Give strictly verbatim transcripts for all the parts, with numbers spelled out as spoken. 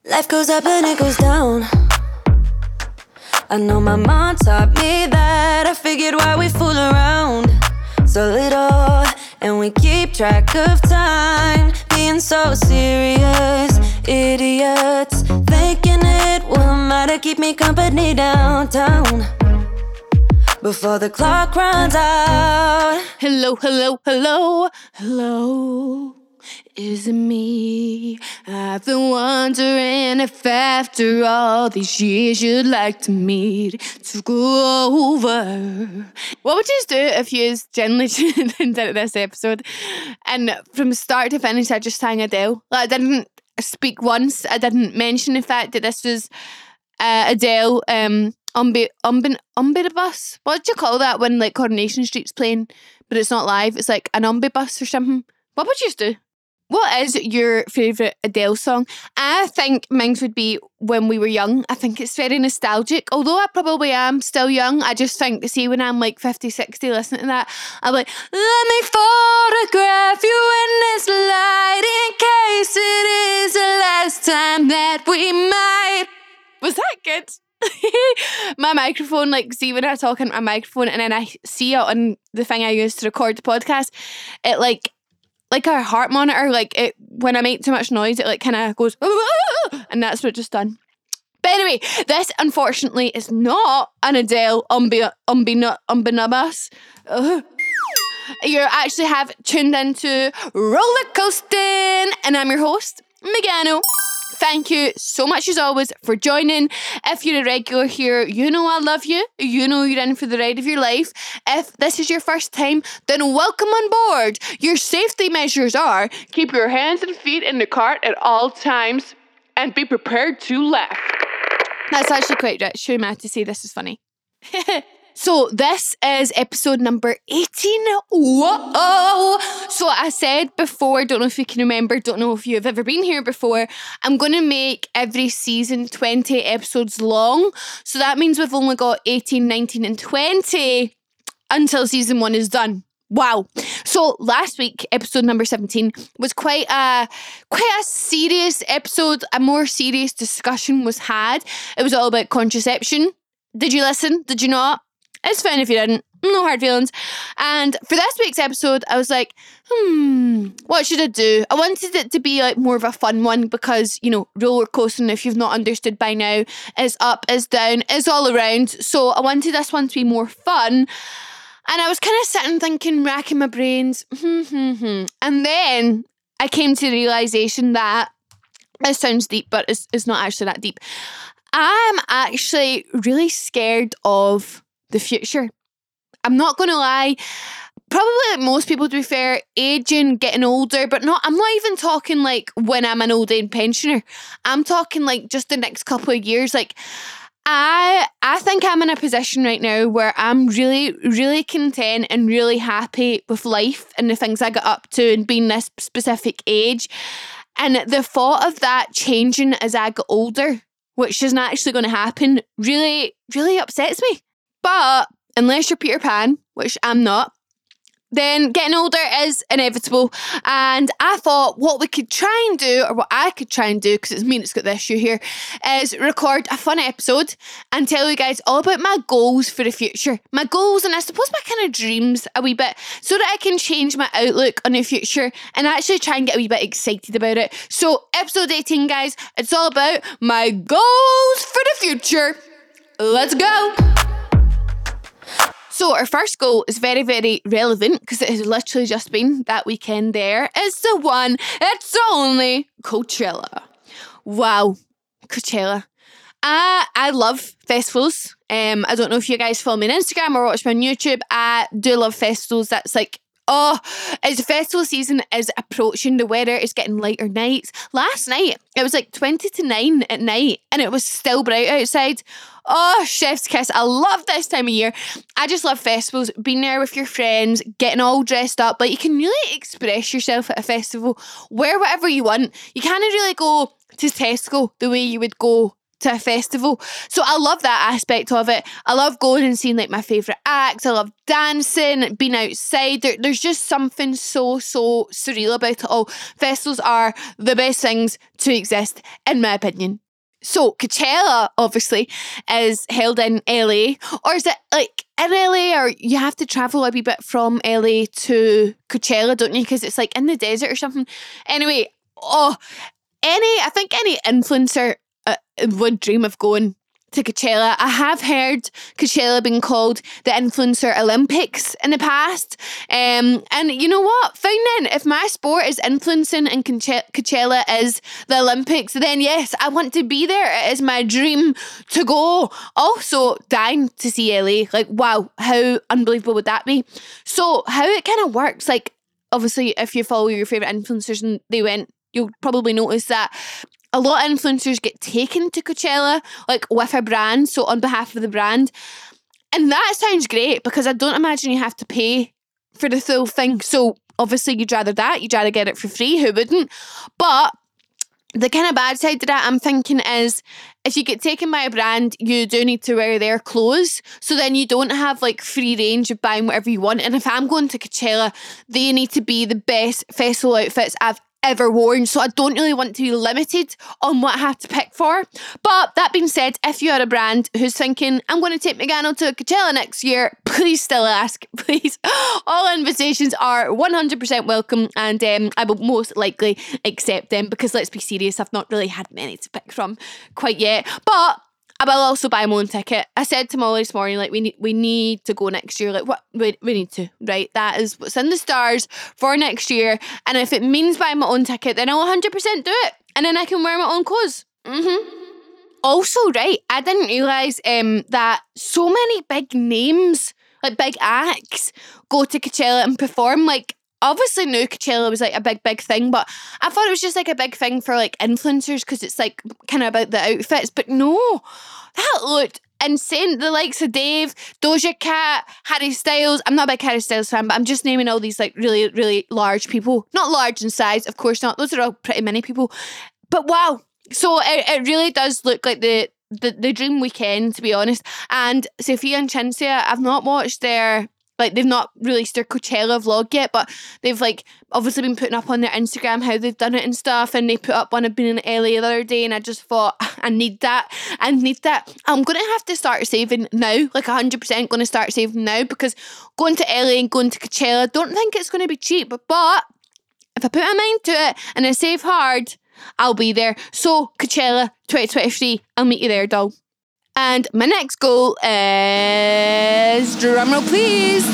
Life goes up and it goes down. I know my mom taught me that. I figured why we fool around so little, and we keep track of time, being so serious. Idiots thinking it will matter, keep me company downtown before the clock runs out. Hello, hello, hello, hello. Is it me? I've been wondering if after all these years you'd like to meet to go over. What would you do if you generally tuned into this episode and from start to finish I just sang Adele? Like, I didn't speak once. I didn't mention the fact that this was uh, Adele um, Umbi, Umbi, Umbidibus. What do you call that when like Coronation Street's playing but it's not live? It's like an umbibus or something. What would you do? What is your favourite Adele song? I think mine would be When We Were Young. I think it's very nostalgic. Although I probably am still young, I just think, see, when I'm like fifty, sixty listening to that, I'm like, let me photograph you in this light in case it is the last time that we might. Was that good? My microphone, like, see when I talk into my microphone and then I see it on the thing I use to record the podcast, it like, like a heart monitor, like it when I make too much noise, it like kind of goes, and that's what it just done. But anyway, this unfortunately is not an Adele umbi umbi umbinabas. You actually have tuned into Roller Coasting, and I'm your host, Megano. Thank you so much as always for joining. If you're a regular here, you know I love you. You know you're in for the ride of your life. If this is your first time, then welcome on board. Your safety measures are keep your hands and feet in the cart at all times and be prepared to laugh. That's actually quite right. Show me how to say this is funny. So this is episode number eighteen. Whoa! So I said before, don't know if you can remember, don't know if you've ever been here before, I'm going to make every season twenty episodes long. So that means we've only got eighteen, nineteen and twenty until season one is done. Wow. So last week, episode number seventeen, was quite a quite a serious episode. A more serious discussion was had. It was all about contraception. Did you listen? Did you not? It's fine if you didn't. No hard feelings. And for this week's episode, I was like, hmm, what should I do? I wanted it to be like more of a fun one because, you know, roller coasting, if you've not understood by now, is up, is down, is all around. So I wanted this one to be more fun. And I was kind of sitting thinking, racking my brains, hmm, hmm, hmm. And then I came to the realisation that, it sounds deep, but it's, it's not actually that deep. I'm actually really scared of the future. I'm not going to lie. Probably like most people, to be fair, aging, getting older, but not, I'm not even talking like when I'm an old age pensioner. I'm talking like just the next couple of years. Like I, I think I'm in a position right now where I'm really, really content and really happy with life and the things I got up to and being this specific age. And the thought of that changing as I get older, which isn't actually going to happen, really, really upsets me. But unless you're Peter Pan, which I'm not, then getting older is inevitable. And I thought what we could try and do, or what I could try and do, because it's me that's got the issue here, is record a fun episode and tell you guys all about my goals for the future. My goals and I suppose my kind of dreams a wee bit, so that I can change my outlook on the future and actually try and get a wee bit excited about it. So episode eighteen, guys, it's all about my goals for the future. Let's go. So our first goal is very, very relevant because it has literally just been that weekend there. It's the one, it's the only Coachella. Wow, Coachella. I, I love festivals. Um, I don't know if you guys follow me on Instagram or watch me on YouTube. I do love festivals. That's like, oh, as festival season is approaching, the weather is getting lighter nights. Last night, it was like twenty to nine at night and it was still bright outside. Oh, chef's kiss. I love this time of year. I just love festivals, being there with your friends, getting all dressed up. Like, you can really express yourself at a festival, wear whatever you want. You can't really go to Tesco the way you would go to a festival. So I love that aspect of it. I love going and seeing like my favourite acts. I love dancing, being outside. There, there's just something so, so surreal about it all. Festivals are the best things to exist, in my opinion. So Coachella, obviously, is held in L A. Or is it like in L A, or you have to travel a wee bit from L A to Coachella, don't you? Because it's like in the desert or something. Anyway, oh, any, I think any influencer uh, would dream of going to Coachella. I have heard Coachella being called the Influencer Olympics in the past. Um, and you know what? Fine then. If my sport is influencing and Coachella is the Olympics, then yes, I want to be there. It is my dream to go. Also, dying to see L A. Like, wow, how unbelievable would that be? So, how it kind of works, like, obviously, if you follow your favourite influencers and they went, you'll probably notice that a lot of influencers get taken to Coachella, like with a brand, so on behalf of the brand. And that sounds great because I don't imagine you have to pay for the full thing. So obviously you'd rather that, you'd rather get it for free, who wouldn't? But the kind of bad side to that, I'm thinking, is if you get taken by a brand, you do need to wear their clothes. So then you don't have like free range of buying whatever you want. And if I'm going to Coachella, they need to be the best festival outfits I've ever worn, so I don't really want to be limited on what I have to pick for. But that being said, if you are a brand who's thinking, I'm going to take Megano to Coachella next year, please still ask, please. All invitations are one hundred percent welcome, and um, I will most likely accept them because, let's be serious, I've not really had many to pick from quite yet. But I will also buy my own ticket. I said to Molly this morning, like, we need we need to go next year. Like, what we, we need to, right? That is what's in the stars for next year. And if it means buying my own ticket, then I'll one hundred percent do it. And then I can wear my own clothes. Mm-hmm. Also, right, I didn't realise um, that so many big names, like big acts, go to Coachella and perform. Like, obviously now Coachella was like a big, big thing, but I thought it was just like a big thing for like influencers because it's like kind of about the outfits. But no, that looked insane. The likes of Dave, Doja Cat, Harry Styles. I'm not a big Harry Styles fan, but I'm just naming all these like really, really large people. Not large in size, of course not. Those are all pretty many people. But wow. So it, it really does look like the, the, the dream weekend, to be honest. And Sophia and Cinzia, I've not watched their... Like, they've not released their Coachella vlog yet, but they've, like, obviously been putting up on their Instagram how they've done it and stuff, and they put up one of being in L A the other day, and I just thought, I need that. I need that. I'm going to have to start saving now, like one hundred percent going to start saving now, because going to L A and going to Coachella, don't think it's going to be cheap, but if I put my mind to it and I save hard, I'll be there. So, Coachella twenty twenty-three, I'll meet you there, doll. And my next goal is, drumroll please,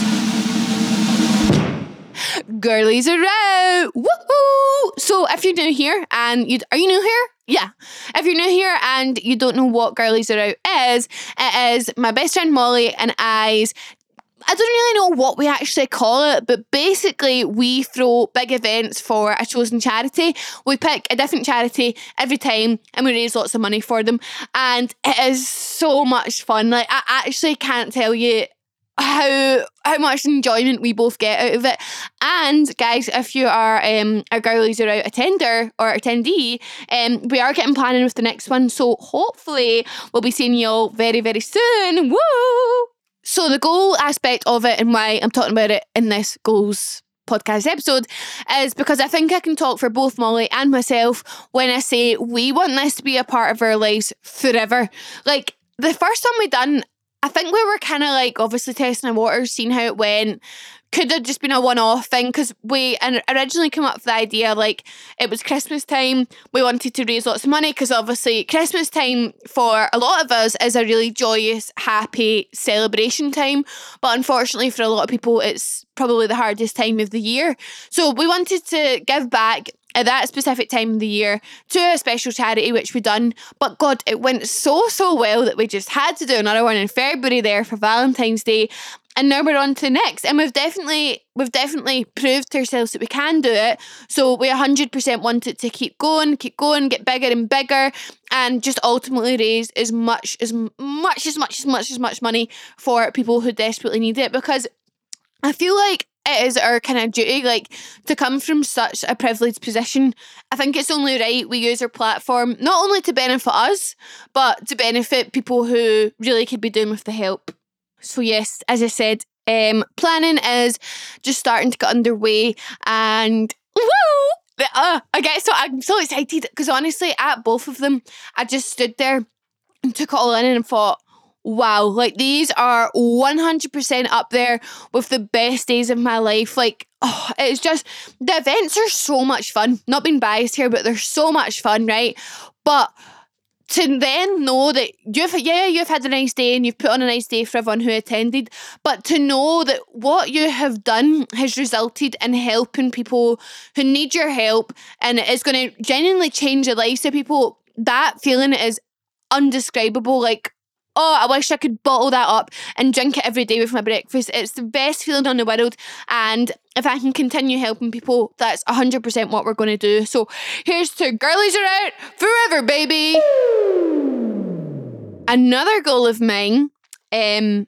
Girlies Are Out. Woohoo! So if you're new here and you, are you new here? Yeah. If you're new here and you don't know what Girlies Are Out is, it is my best friend Molly and I's, I don't really know what we actually call it, but basically we throw big events for a chosen charity. We pick a different charity every time and we raise lots of money for them. And it is so much fun. Like, I actually can't tell you how how much enjoyment we both get out of it. And guys, if you are um, a Girlies Are Out attender or attendee, um, we are getting planning with the next one. So hopefully we'll be seeing you all very, very soon. Woo! So the goal aspect of it and why I'm talking about it in this goals podcast episode is because I think I can talk for both Molly and myself when I say we want this to be a part of our lives forever. Like, the first one we done, I think we were kind of like obviously testing the waters, seeing how it went. Could have just been a one-off thing because we originally came up with the idea, like, it was Christmas time. We wanted to raise lots of money because obviously Christmas time for a lot of us is a really joyous, happy celebration time. But unfortunately for a lot of people, it's probably the hardest time of the year. So we wanted to give back at that specific time of the year to a special charity, which we done. But God, it went so, so well that we just had to do another one in February there for Valentine's Day. And now we're on to the next. And we've definitely we've definitely proved to ourselves that we can do it. So we one hundred percent want it to keep going, keep going, get bigger and bigger, and just ultimately raise as much, as much, as much, as much, as much money for people who desperately need it. Because I feel like it is our kind of duty, like, to come from such a privileged position. I think it's only right we use our platform not only to benefit us, but to benefit people who really could be doing with the help. So yes, as I said, um, planning is just starting to get underway, and woo! Uh, I get so I'm so excited because honestly, at both of them, I just stood there and took it all in and thought, wow, like these are one hundred percent up there with the best days of my life. Like, oh, it's just, the events are so much fun. Not being biased here, but they're so much fun, right? But to then know that you've, yeah, you've had a nice day and you've put on a nice day for everyone who attended, but to know that what you have done has resulted in helping people who need your help, and it's going to genuinely change the lives of people, that feeling is undescribable. Like, oh, I wish I could bottle that up and drink it every day with my breakfast. It's the best feeling in the world. And if I can continue helping people, that's one hundred percent what we're going to do. So here's to girlies are out forever, baby. Another goal of mine um,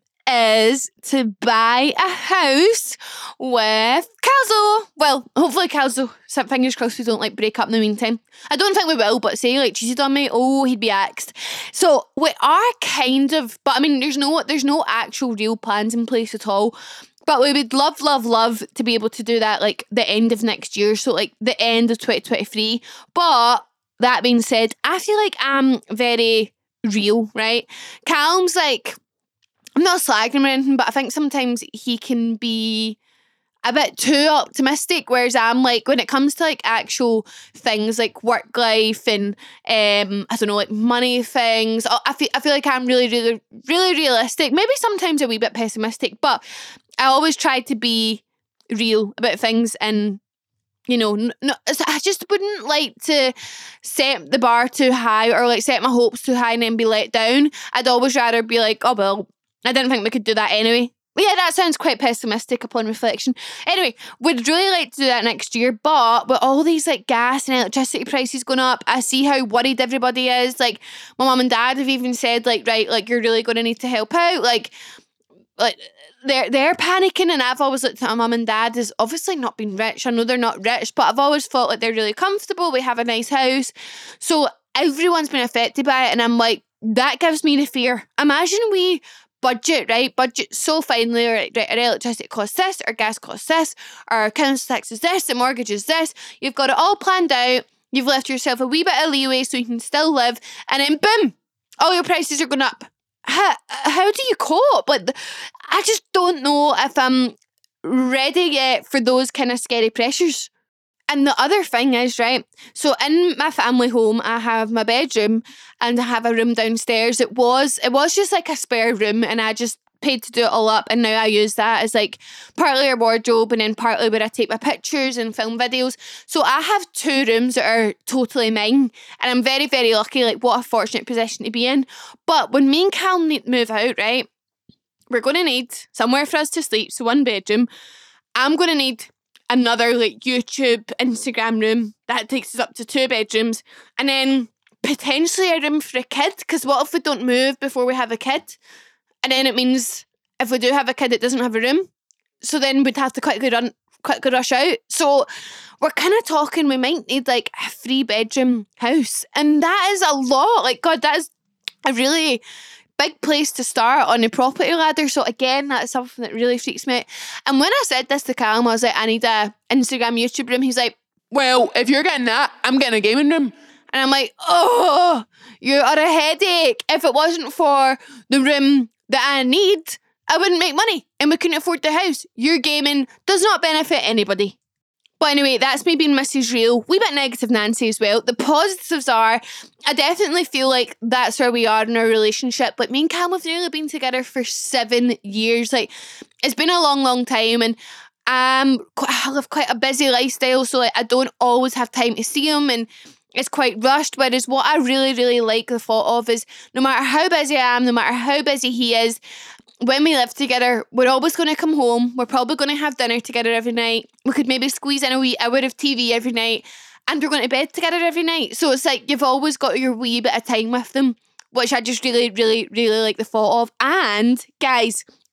is to buy a house with Calzo. Well, hopefully Calzo, some fingers crossed we don't like break up in the meantime. I don't think we will, but say like cheated on me, oh, he'd be axed. So we are kind of, but I mean, there's no, there's no actual real plans in place at all. But we would love, love, love to be able to do that like the end of next year. So like the end of twenty twenty-three. But that being said, I feel like I'm very real, right? Calum's like, I'm not slagging him or anything, but I think sometimes he can be a bit too optimistic, whereas I'm like, when it comes to like actual things like work life and um I don't know, like money things, I feel I feel like I'm really, really, really realistic. Maybe sometimes a wee bit pessimistic, but I always try to be real about things, and you know, no, I just wouldn't like to set the bar too high or like set my hopes too high and then be let down. I'd always rather be like, oh well, I didn't think we could do that anyway. But yeah, that sounds quite pessimistic upon reflection. Anyway, we'd really like to do that next year, but with all these like gas and electricity prices going up, I see how worried everybody is. Like my mum and dad have even said like, right, like you're really going to need to help out. Like, like they're they're panicking, and I've always looked at my mum and dad as obviously not being rich. I know they're not rich, but I've always thought like they're really comfortable. We have a nice house, so everyone's been affected by it, and I'm like, that gives me the fear. Imagine we budget, right? Budget so finely, right? Right, our electricity costs this, our gas costs this, our council tax is this, the mortgage is this. You've got it all planned out. You've left yourself a wee bit of leeway so you can still live, and then boom, all your prices are going up. How, how do you cope? Like, I just don't know if I'm ready yet for those kind of scary pressures. And the other thing is, right, so in my family home, I have my bedroom and I have a room downstairs. It was, it was just like a spare room, and I just paid to do it all up, and now I use that as like partly a wardrobe and then partly where I take my pictures and film videos. So I have two rooms that are totally mine, and I'm very, very lucky. Like, what a fortunate position to be in. But when me and Cal need to move out, right, we're going to need somewhere for us to sleep, so one bedroom. I'm going to need another like YouTube, Instagram room that takes us up to two bedrooms, and then potentially a room for a kid, because what if we don't move before we have a kid? And then it means if we do have a kid, it doesn't have a room. So then we'd have to quickly run, quickly rush out. So we're kind of talking, we might need like a three bedroom house. And that is a lot. Like, God, that is a really big place to start on the property ladder. So again, that's something that really freaks me out. And when I said this to Callum, I was like, I need a Instagram, YouTube room. He's like, well, if you're getting that, I'm getting a gaming room. And I'm like, oh, you are a headache. If it wasn't for the room that I need, I wouldn't make money and we couldn't afford the house. Your gaming does not benefit anybody. But anyway, that's me being Missus Real. Wee bit negative Nancy as well. The positives are, I definitely feel like that's where we are in our relationship. Like, me and Cam have nearly been together for seven years. Like, it's been a long, long time, and um, I live quite a busy lifestyle, so like I don't always have time to see him, and it's quite rushed. Whereas what I really, really like the thought of is, no matter how busy I am, no matter how busy he is, when we live together, we're always going to come home. We're probably going to have dinner together every night. We could maybe squeeze in a wee hour of T V every night, and we're going to bed together every night. So it's like you've always got your wee bit of time with them, which I just really, really, really like the thought of. And guys,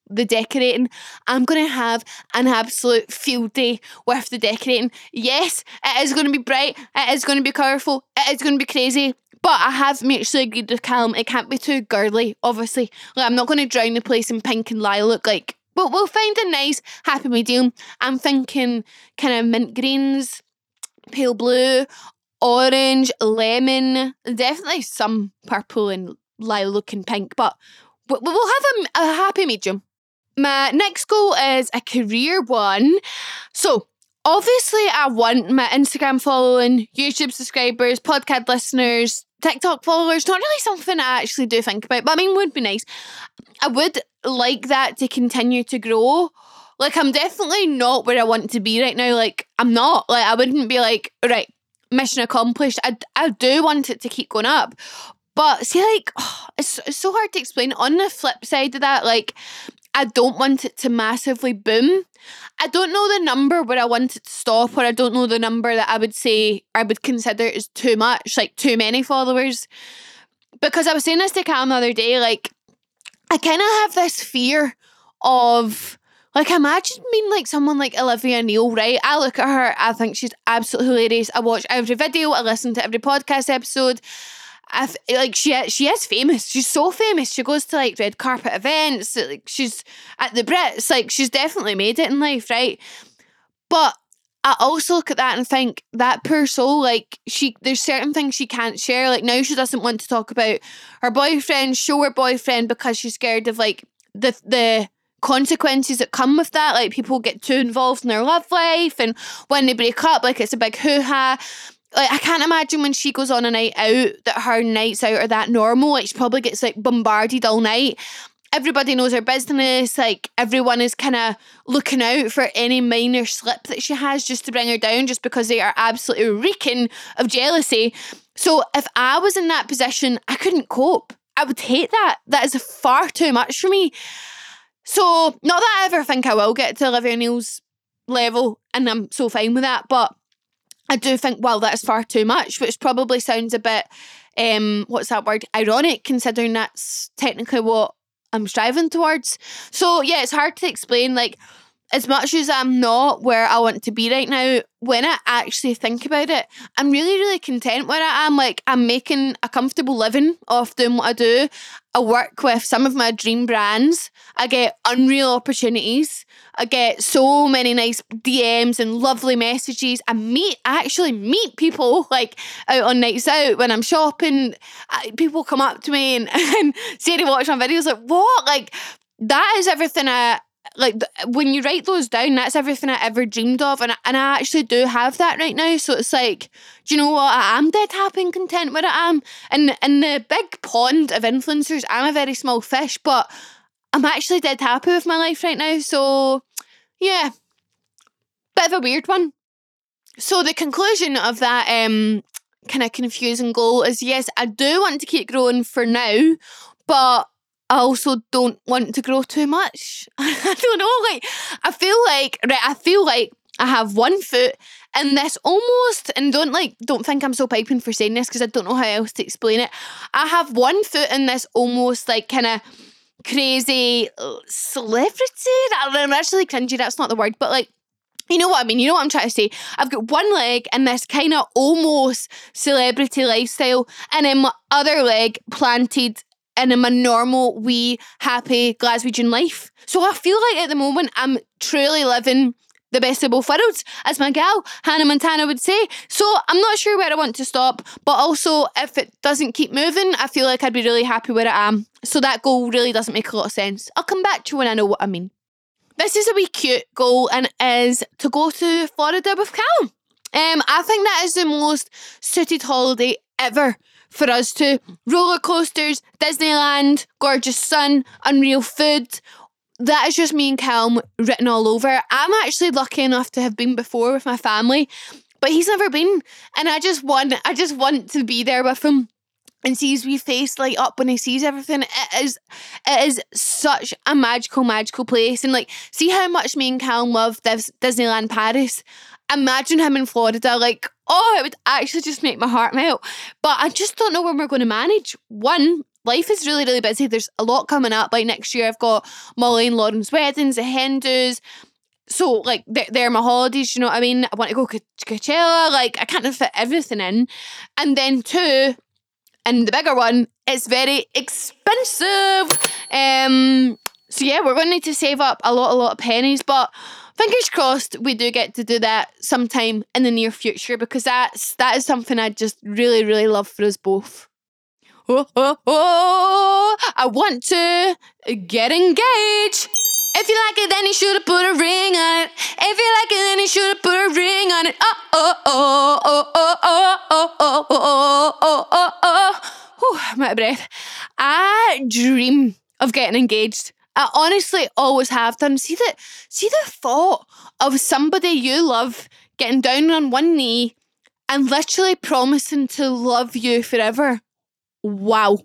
the decorating. I'm going to have an absolute field day with the decorating. Yes, it is going to be bright. It is going to be colourful. It is going to be crazy. But I have mutually agreed with Callum, it can't be too girly, obviously. Like, I'm not going to drown the place in pink and lilac. Like, but we'll find a nice happy medium. I'm thinking kind of mint greens, pale blue, orange, lemon, definitely some purple and lilac and pink, but we'll have a, a happy medium. My next goal is a career one. So obviously I want my Instagram following, YouTube subscribers, podcast listeners, TikTok followers, not really something I actually do think about, but I mean, would be nice. I would like that to continue to grow. Like, I'm definitely not where I want to be right now. Like, I'm not. Like, I wouldn't be like, right, mission accomplished. I, I do want it to keep going up. But see, like, oh, it's, it's so hard to explain. On the flip side of that, like, I don't want it to massively boom. I don't know the number where I want it to stop, or I don't know the number that I would say I would consider is too much, like too many followers. Because I was saying this to Cam the other day, like, I kind of have this fear of, like, imagine being like someone like Olivia Neal, right? I look at her, I think she's absolutely hilarious. I watch every video, I listen to every podcast episode. I like she she is famous. She's so famous. She goes to like red carpet events. Like, she's at the Brits. Like, she's definitely made it in life, right? But I also look at that and think, that poor soul, like, she there's certain things she can't share. Like, now she doesn't want to talk about her boyfriend, show her boyfriend, because she's scared of like the the consequences that come with that. Like, people get too involved in their love life, and when they break up, like, it's a big hoo-ha. Like, I can't imagine when she goes on a night out that her nights out are that normal. Like, she probably gets like bombarded all night. Everybody knows her business. Like, everyone is kind of looking out for any minor slip that she has just to bring her down, just because they are absolutely reeking of jealousy. So if I was in that position, I couldn't cope. I would hate that. That is far too much for me. So, not that I ever think I will get to Olivia Neal's level, and I'm so fine with that, but I do think, well, that's far too much, which probably sounds a bit, um, what's that word, ironic, considering that's technically what I'm striving towards. So, yeah, it's hard to explain. Like, as much as I'm not where I want to be right now, when I actually think about it, I'm really, really content where I am. Like, I'm making a comfortable living off doing what I do. I work with some of my dream brands. I get unreal opportunities. I get so many nice D Ms and lovely messages. I meet, I actually meet people, like, out on nights out when I'm shopping. I, people come up to me and, and say they watch my videos, like, what? Like, that is everything I... Like, when you write those down, that's everything I ever dreamed of, and I, and I actually do have that right now. So it's like, do you know what? I am dead happy and content where I am. And in the big pond of influencers, I'm a very small fish, but I'm actually dead happy with my life right now. So, yeah, bit of a weird one. So the conclusion of that um kind of confusing goal is, yes, I do want to keep growing for now, but I also don't want to grow too much. I don't know, like, I feel like, right, I feel like I have one foot in this almost, and don't like, don't think I'm so piping for saying this because I don't know how else to explain it. I have one foot in this almost like kind of crazy celebrity. I'm actually cringy, that's not the word, but like, you know what I mean? You know what I'm trying to say? I've got one leg in this kind of almost celebrity lifestyle, and then my other leg planted and in my normal, wee, happy Glaswegian life. So I feel like at the moment I'm truly living the best of both worlds, as my gal Hannah Montana would say. So I'm not sure where I want to stop, but also if it doesn't keep moving, I feel like I'd be really happy where I am. So that goal really doesn't make a lot of sense. I'll come back to you when I know what I mean. This is a wee cute goal, and is to go to Florida with Callum. Um, I think that is the most suited holiday ever for us to. Roller coasters, Disneyland, gorgeous sun, unreal food. That is just me and Callum written all over. I'm actually lucky enough to have been before with my family, but he's never been, and I just want, I just want to be there with him and see his wee face light up when he sees everything. It is, it is such a magical, magical place, and like, see how much me and Callum love Dis- Disneyland Paris. Imagine him in Florida, like, oh, it would actually just make my heart melt. But I just don't know when we're going to manage. One, life is really, really busy. There's a lot coming up. Like next year I've got Molly and Lauren's weddings, the Hindus. So like they're, they're my holidays, you know what I mean? I want to go to Coachella. Like I can't fit everything in. And then two, and the bigger one, it's very expensive. Um, so yeah, we're going to need to save up a lot, a lot of pennies. But fingers crossed we do get to do that sometime in the near future, because that's that is something I just really, really love for us both. Oh, oh, oh, I want to get engaged. If you like it, then you should have put a ring on it. If you like it, then you should have put a ring on it. Oh, oh, oh, oh, oh, oh, oh, oh, oh, oh, oh, oh. Whew, I'm out of breath. I dream of getting engaged. I honestly always have done. See the, see the thought of somebody you love getting down on one knee and literally promising to love you forever. Wow.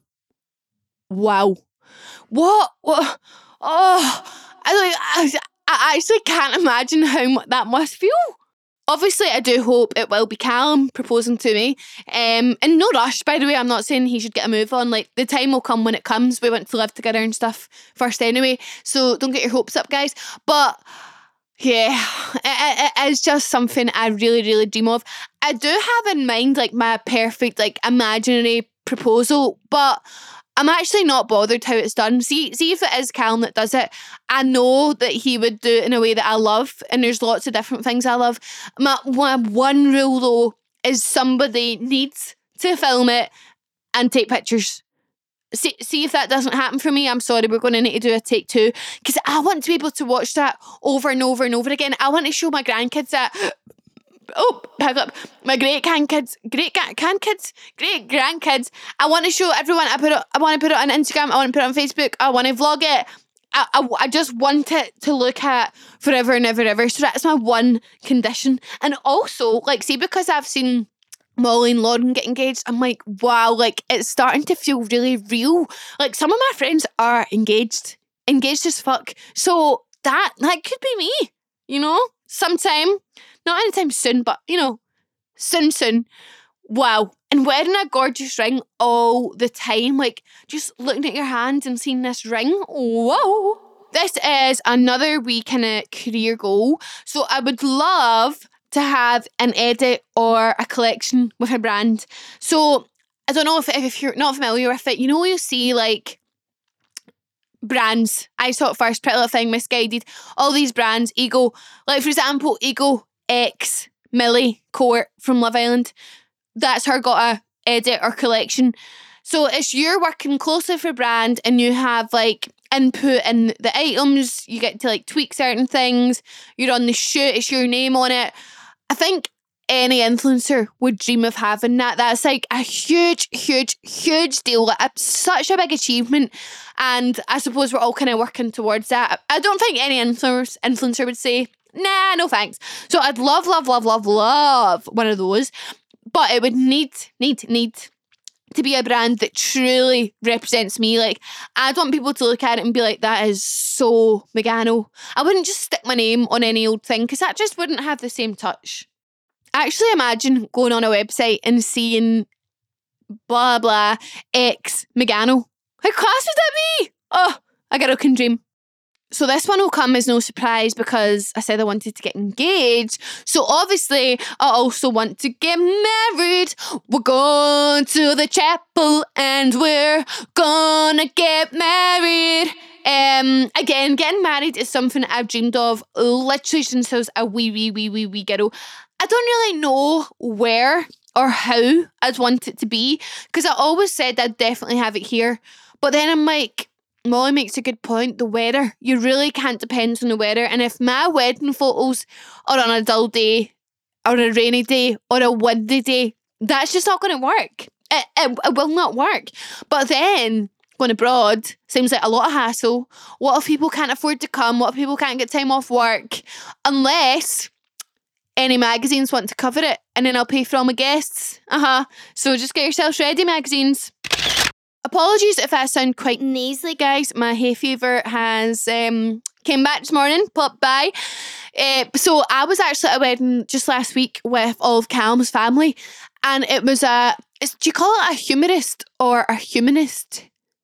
Wow. What? What? Oh, I, like, I, I actually can't imagine how that must feel. Obviously, I do hope it will be Callum proposing to me. Um, and no rush, by the way. I'm not saying he should get a move on. Like, the time will come when it comes. We want to live together and stuff first anyway. So don't get your hopes up, guys. But yeah, it, it is just something I really, really dream of. I do have in mind, like, my perfect, like, imaginary proposal. But I'm actually not bothered how it's done. See, see if it is Callum that does it. I know that he would do it in a way that I love, and there's lots of different things I love. My, my one rule though is somebody needs to film it and take pictures. See, see if that doesn't happen for me, I'm sorry, we're going to need to do a take two, because I want to be able to watch that over and over and over again. I want to show my grandkids that. Oh, pick up my great grandkids, great grandkids, great grandkids. I want to show everyone. I put it. I want to put it on Instagram. I want to put it on Facebook. I want to vlog it. I, I, I just want it to look at forever and ever, ever. So that's my one condition. And also, like, see, because I've seen Molly and Lauren get engaged, I'm like, wow, like it's starting to feel really real. Like some of my friends are engaged, engaged as fuck. So that that could be me, you know, sometime. Not anytime soon, but, you know, soon, soon. Wow. And wearing a gorgeous ring all the time. Like, just looking at your hand and seeing this ring. Whoa. This is another wee kind of career goal. So I would love to have an edit or a collection with a brand. So I don't know if, if you're not familiar with it. You know, you see, like, brands. I saw it first. Pretty Little Thing, Misguided. All these brands. Ego. Like, for example, Ego X Millie Court from Love Island. That's her got a edit or collection. So it's you're working closely for a brand and you have like input in the items. You get to like tweak certain things. You're on the shoot. It's your name on it. I think any influencer would dream of having that. That's like a huge, huge, huge deal. Like, such a big achievement. And I suppose we're all kind of working towards that. I don't think any influencer influencer would say, nah, no thanks. So I'd love, love, love, love, love one of those. But it would need, need, need to be a brand that truly represents me. Like, I'd want people to look at it and be like, that is so Megano. I wouldn't just stick my name on any old thing, because that just wouldn't have the same touch. Actually, imagine going on a website and seeing blah, blah, X Megano. How class would that be? Oh, a girl can dream. So this one will come as no surprise because I said I wanted to get engaged. So obviously, I also want to get married. We're going to the chapel and we're gonna get married. Um, again, getting married is something I've dreamed of literally since I was a wee, wee, wee, wee, wee girl. I don't really know where or how I'd want it to be, because I always said I'd definitely have it here. But then I'm like, Molly makes a good point. The weather. You really can't depend on the weather. And if my wedding photos are on a dull day or a rainy day or a windy day, that's just not going to work. It, it, it will not work. But then going abroad seems like a lot of hassle. What if people can't afford to come? What if people can't get time off work? Unless any magazines want to cover it, and then I'll pay for all my guests. Uh-huh. So just get yourselves ready, magazines. Apologies if I sound quite nasally, guys. My hay fever has um, came back this morning, popped by. Uh, so I was actually at a wedding just last week with all of Callum's family, and it was a, it's, do you call it a humorist or a humanist?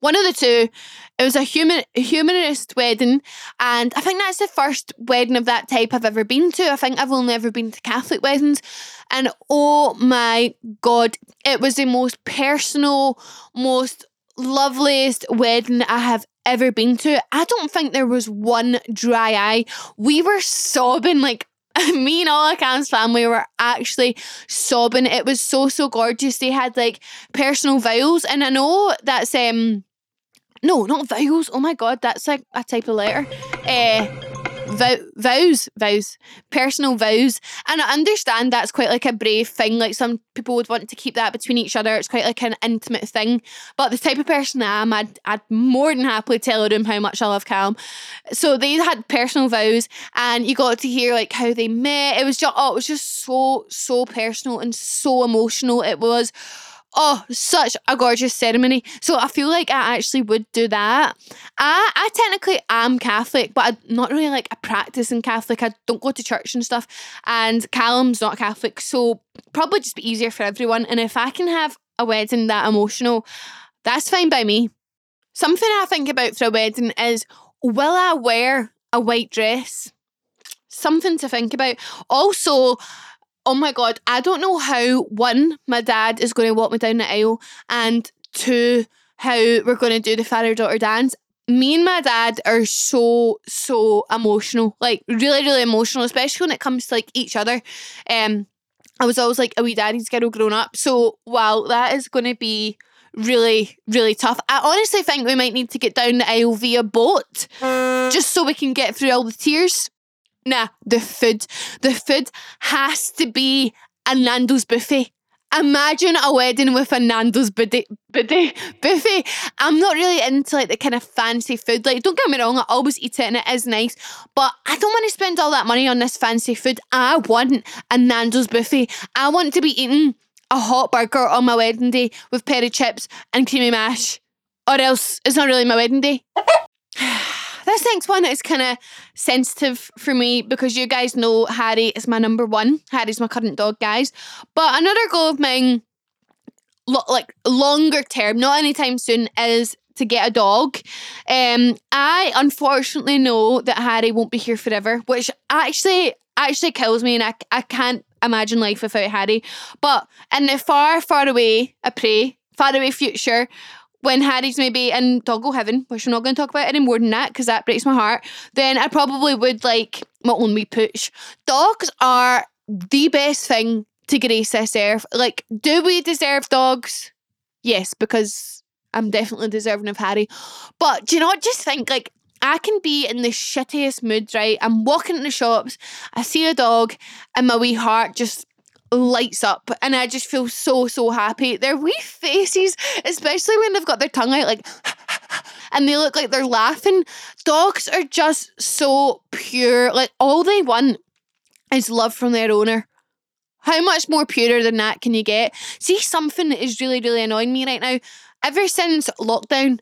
One of the two. It was a human humanist wedding, and I think that's the first wedding of that type I've ever been to. I think I've only ever been to Catholic weddings, and oh my God, it was the most personal, most loveliest wedding I have ever been to. I don't think there was one dry eye. We were sobbing, like me and all of Cam's family were actually sobbing. It was so, so gorgeous. They had like personal vows, and I know that's um no, not vows. Oh my God, that's like a type of letter. Uh, vow- vows, vows, personal vows. And I understand that's quite like a brave thing. Like some people would want to keep that between each other. It's quite like an intimate thing. But the type of person I am, I'd, I'd more than happily tell them how much I love Callum. So they had personal vows, and you got to hear like how they met. It was just, oh, it was just so, so personal and so emotional. It was. Oh, such a gorgeous ceremony. So I feel like I actually would do that. I I technically am Catholic, but I'm not really like a practicing Catholic. I don't go to church and stuff. And Callum's not Catholic, so probably just be easier for everyone. And if I can have a wedding that emotional, that's fine by me. Something I think about for a wedding is, will I wear a white dress? Something to think about. Also, oh my God, I don't know how, one, my dad is going to walk me down the aisle, and two, how we're going to do the father-daughter dance. Me and my dad are so, so emotional. Like, really, really emotional, especially when it comes to, like, each other. Um, I was always, like, a wee daddy's girl growing up. So, wow, that is going to be really, really tough. I honestly think we might need to get down the aisle via boat, just so we can get through all the tears. Nah, the food. The food has to be a Nando's buffet. Imagine a wedding with a Nando's buffet. buffet. I'm not really into like the kind of fancy food. Like, don't get me wrong, I always eat it and it is nice, but I don't want to spend all that money on this fancy food. I want a Nando's buffet. I want to be eating a hot burger on my wedding day with peri chips and creamy mash, or else it's not really my wedding day. This next one is kind of sensitive for me because you guys know Harry is my number one. Harry's my current dog, guys. But another goal of mine, lo- like longer term, not anytime soon, is to get a dog. Um, I unfortunately know that Harry won't be here forever, which actually actually kills me, and I, I can't imagine life without Harry. But in the far, far away, I pray, far away future, when Harry's maybe in doggo heaven, which I'm not going to talk about any more than that because that breaks my heart, then I probably would like my own wee pooch. Dogs are the best thing to grace this earth. Like, do we deserve dogs? Yes, because I'm definitely deserving of Harry. But do you not just think, like, I can be in the shittiest mood, right? I'm walking in the shops, I see a dog, and my wee heart just lights up, and I just feel so, so happy. Their wee faces, especially when they've got their tongue out, like, and they look like they're laughing. Dogs are just so pure. Like, all they want is love from their owner. How much more purer than that can you get? See, something that is really, really annoying me right now. Ever since lockdown,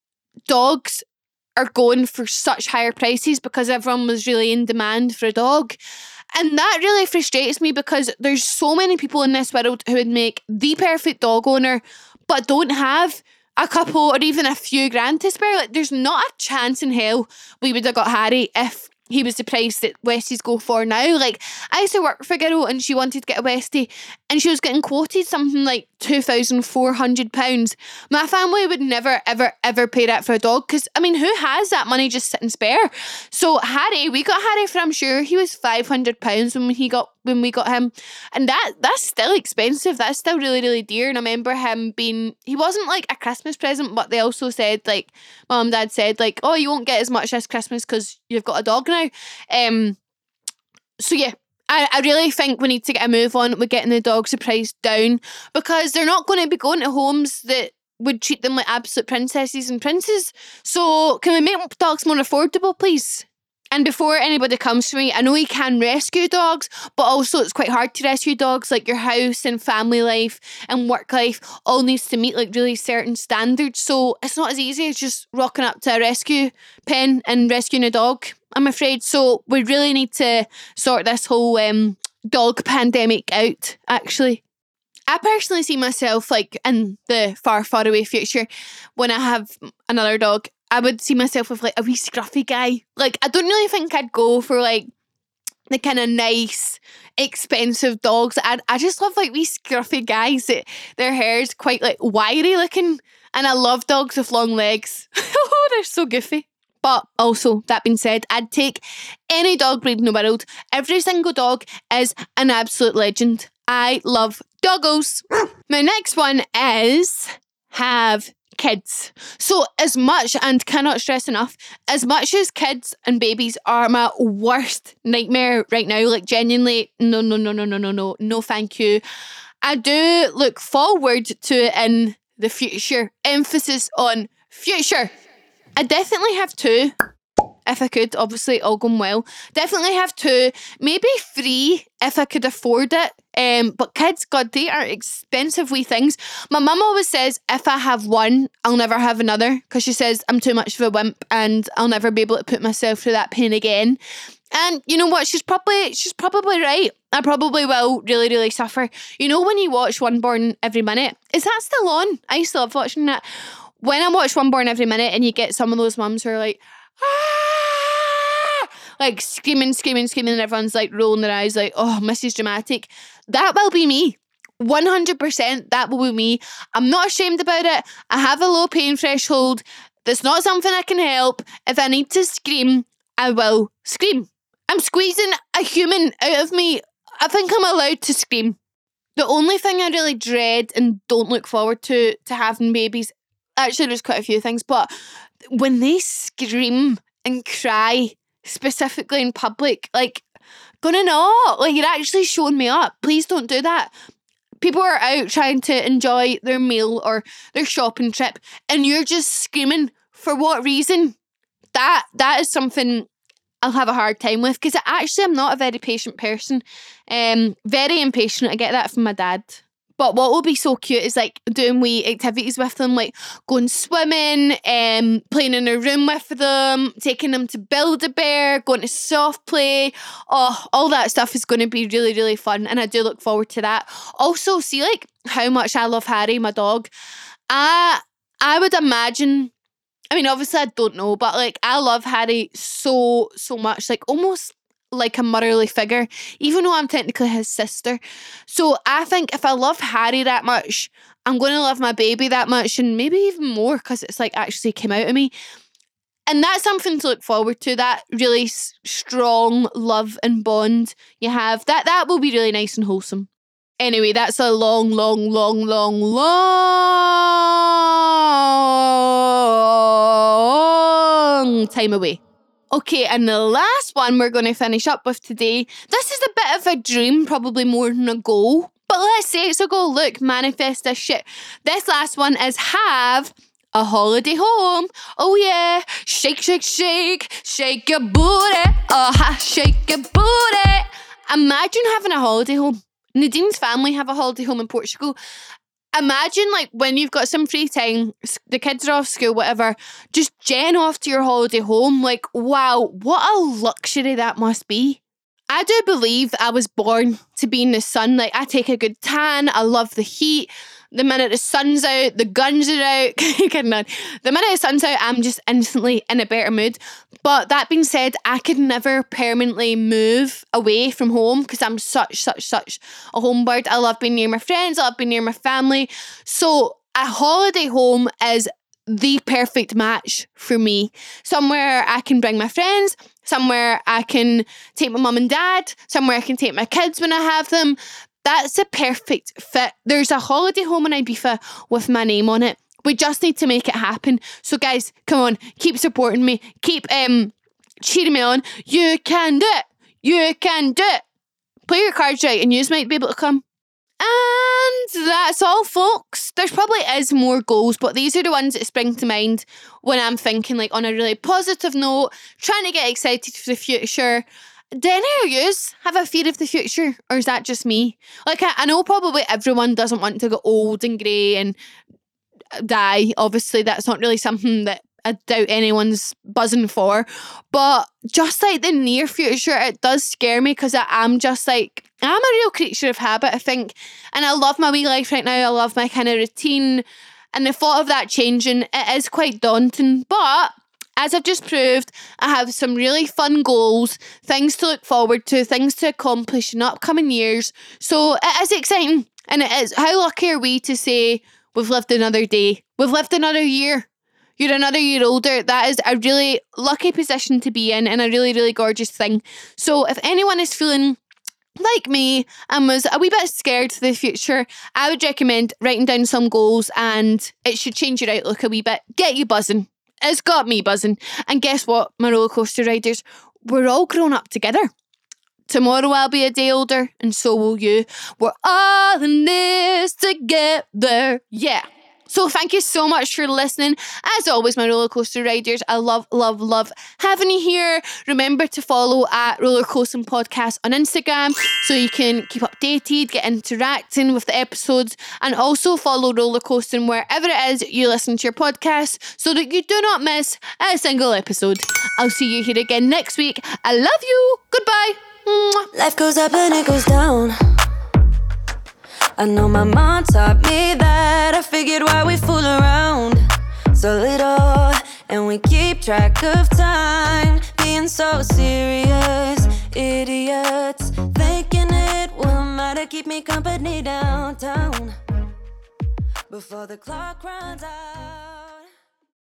dogs are going for such higher prices because everyone was really in demand for a dog. And that really frustrates me because there's so many people in this world who would make the perfect dog owner but don't have a couple or even a few grand to spare. Like, there's not a chance in hell we would have got Harry if he was the price that Westies go for now. Like, I used to work for a girl and she wanted to get a Westie and she was getting quoted something like two thousand four hundred pounds. My family would never, ever, ever pay that for a dog because, I mean, who has that money just sitting spare? So Harry, we got Harry for, I'm sure he was five hundred pounds when he got when we got him. And that that's still expensive. That's still really, really dear. And I remember him being, he wasn't like a Christmas present, but they also said, like, mum and dad said, like, oh, you won't get as much this Christmas because you've got a dog now. Um, so yeah, I, I really think we need to get a move on with getting the dogs price down because they're not going to be going to homes that would treat them like absolute princesses and princes. So can we make dogs more affordable, please? And before anybody comes to me, I know you can rescue dogs, but also it's quite hard to rescue dogs. Like, your house and family life and work life all needs to meet like really certain standards. So it's not as easy as just rocking up to a rescue pen and rescuing a dog, I'm afraid. So we really need to sort this whole um, dog pandemic out, actually. I personally see myself like in the far, far away future when I have another dog. I would see myself with like a wee scruffy guy. Like, I don't really think I'd go for like the kind of nice, expensive dogs. I I just love like wee scruffy guys that their hair's quite like wiry looking. And I love dogs with long legs. Oh, they're so goofy. But also, that being said, I'd take any dog breed in the world. Every single dog is an absolute legend. I love doggos. My next one is have kids. So as much, and cannot stress enough, as much as kids and babies are my worst nightmare right now, like genuinely, no, no, no, no, no, no, no, no, thank you. I do look forward to it in the future. Emphasis on future. I definitely have two, if I could, obviously all going well. Definitely have two, maybe three if I could afford it. Um, but kids, God, they are expensive wee things. My mum always says if I have one, I'll never have another, because she says I'm too much of a wimp and I'll never be able to put myself through that pain again. And you know what? She's probably she's probably right. I probably will really, really suffer. You know when you watch One Born Every Minute? Is that still on? I used to love watching that. When I watch One Born Every Minute and you get some of those mums who are like, ah! Like screaming, screaming, screaming, and everyone's like rolling their eyes like, oh, Missus Dramatic. That will be me. one hundred percent that will be me. I'm not ashamed about it. I have a low pain threshold. That's not something I can help. If I need to scream, I will scream. I'm squeezing a human out of me. I think I'm allowed to scream. The only thing I really dread and don't look forward to to having babies, actually there's quite a few things, but when they scream and cry, specifically in public, like, gonna not, like, you're actually showing me up. Please don't do that. People are out trying to enjoy their meal or their shopping trip and you're just screaming. For what reason? That that is something I'll have a hard time with, because actually I'm not a very patient person. Um, very impatient. I get that from my dad. But what will be so cute is like doing wee activities with them, like going swimming, um, playing in a room with them, taking them to Build-A-Bear, going to soft play. Oh, all that stuff is going to be really, really fun. And I do look forward to that. Also, see like how much I love Harry, my dog. I, I would imagine, I mean, obviously I don't know, but like I love Harry so, so much. Like almost like a motherly figure, even though I'm technically his sister. So I think if I love Harry that much, I'm going to love my baby that much, and maybe even more, because it's like actually came out of me. And that's something to look forward to, that really s- strong love and bond you have. That that will be really nice and wholesome. Anyway, that's a long, long, long, long, long time away. Okay, and the last one we're going to finish up with today. This is a bit of a dream, probably more than a goal. But let's say it's a goal. Look, manifest this shit. This last one is have a holiday home. Oh yeah. Shake, shake, shake. Shake your booty. Oh, ha, shake your booty. Imagine having a holiday home. Nadine's family have a holiday home in Portugal. Imagine like when you've got some free time, the kids are off school, whatever, just jen off to your holiday home. Like, wow, what a luxury that must be. I do believe I was born to be in the sun. Like, I take a good tan. I love the heat. The minute the sun's out, the guns are out. Kidding on. The minute the sun's out, I'm just instantly in a better mood. But that being said, I could never permanently move away from home because I'm such, such, such a homebird. I love being near my friends. I love being near my family. So a holiday home is the perfect match for me. Somewhere I can bring my friends, somewhere I can take my mum and dad, somewhere I can take my kids when I have them. That's a perfect fit. There's a holiday home in Ibiza with my name on it. We just need to make it happen. So guys, come on, keep supporting me. Keep um cheering me on. You can do it. You can do it. Play your cards right and you might be able to come. And that's all, folks. There's probably is more goals, but these are the ones that spring to mind when I'm thinking like on a really positive note, trying to get excited for the future. Do any of you have a fear of the future, or is that just me? Like, I, I know probably everyone doesn't want to get old and grey and die. Obviously, that's not really something that I doubt anyone's buzzing for. But just like the near future, it does scare me because I am just like, I'm a real creature of habit, I think. And I love my wee life right now. I love my kind of routine. And the thought of that changing, it is quite daunting. But as I've just proved, I have some really fun goals, things to look forward to, things to accomplish in upcoming years. So it is exciting. And it is. How lucky are we to say we've lived another day? We've lived another year. You're another year older. That is a really lucky position to be in and a really, really gorgeous thing. So if anyone is feeling like me and was a wee bit scared for the future, I would recommend writing down some goals, and it should change your outlook a wee bit. Get you buzzing. It's got me buzzing. And guess what, my roller coaster riders? We're all grown up together. Tomorrow I'll be a day older, and so will you. We're all in this together. Yeah. So thank you so much for listening. As always, my roller coaster riders, I love, love, love having you here. Remember to follow at Roller Coasting Podcast on Instagram so you can keep updated, get interacting with the episodes, and also follow Roller Coasting wherever it is you listen to your podcast so that you do not miss a single episode. I'll see you here again next week. I love you. Goodbye. Mwah. Life goes up and it goes down. I know my mom taught me that. I figured why we fool around so little, and we keep track of time, being so serious, idiots, thinking it will matter, keep me company downtown before the clock runs out.